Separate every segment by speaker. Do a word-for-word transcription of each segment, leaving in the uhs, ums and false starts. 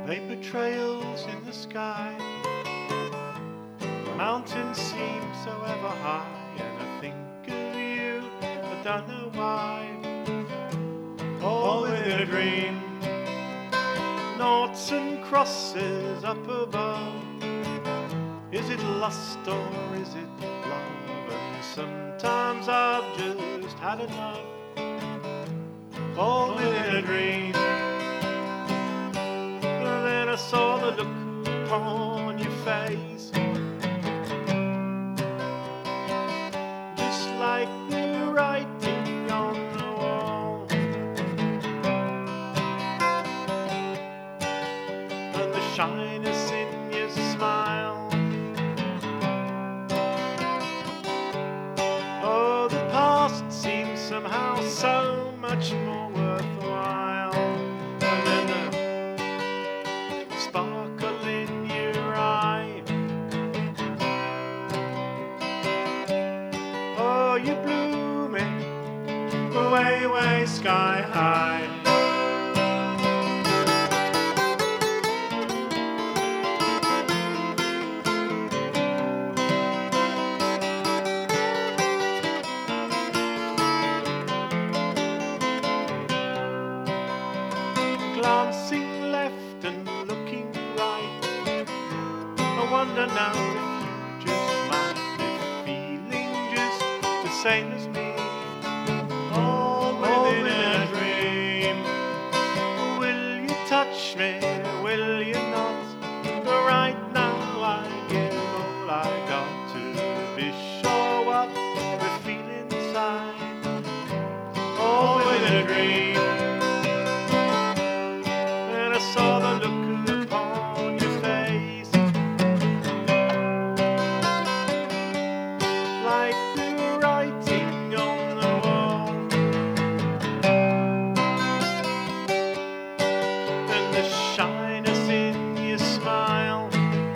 Speaker 1: Vapor trails in the sky, the mountains seem so ever high, and I think of you, I don't know why. All within a dream, noughts and crosses up above. Is it lust or is it love? And sometimes I've just had enough. All within a dream. Then I saw the look upon your face, just like the writing on the wall, and the shyness in your smile. Oh, the past seems somehow so much more worthwhile. And then the sparkle in your eye. Oh, you blew me way, way sky high. Glancing left and looking right, I wonder now if you just might be feeling just the same as me. All within a dream. Will you touch me? Will you not? Right now I give all I got to be sure what we feel inside. All within a dream. I saw the look upon your face, like the writing on the wall, and the shyness in your smile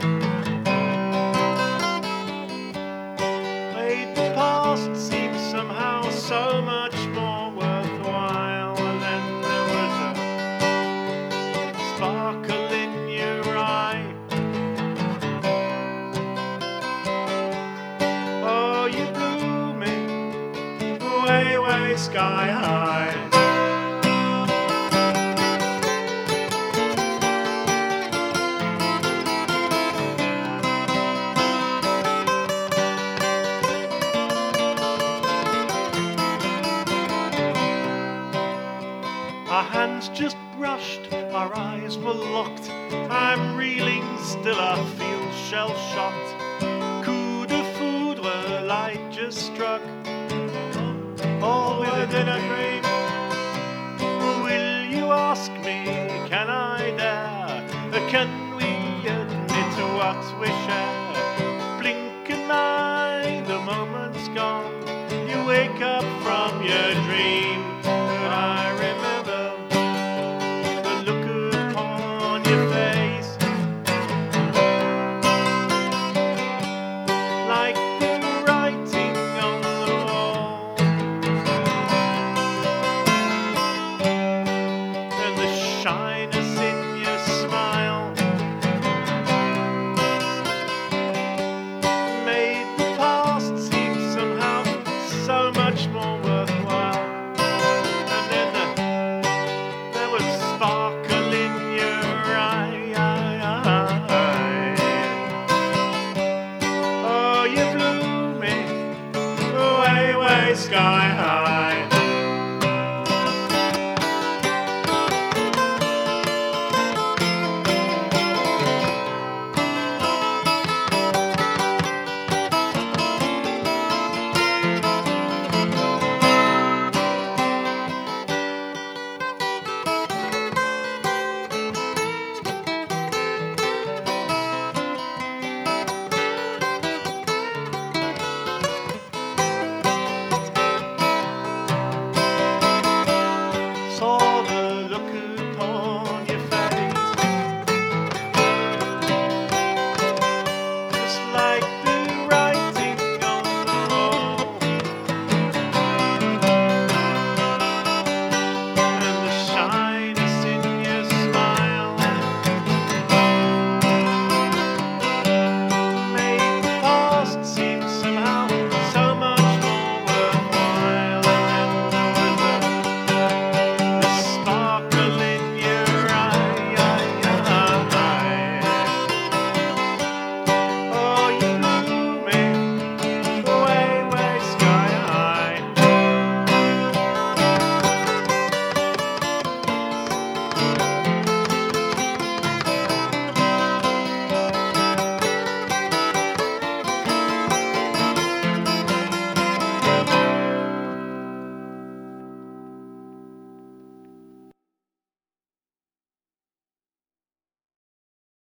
Speaker 1: made the past seem somehow so much more worthwhile. And then there was a sparkle in your eye. Oh, you blew me way, way sky high. Our hands just brushed, our eyes were locked. I'm reeling still, I feel shell-shocked. Coup de foudre, light just struck. All within a dream. Will you ask me, can I dare? Can we admit what we share? Blink an eye, the moment's gone. You wake up from your dream.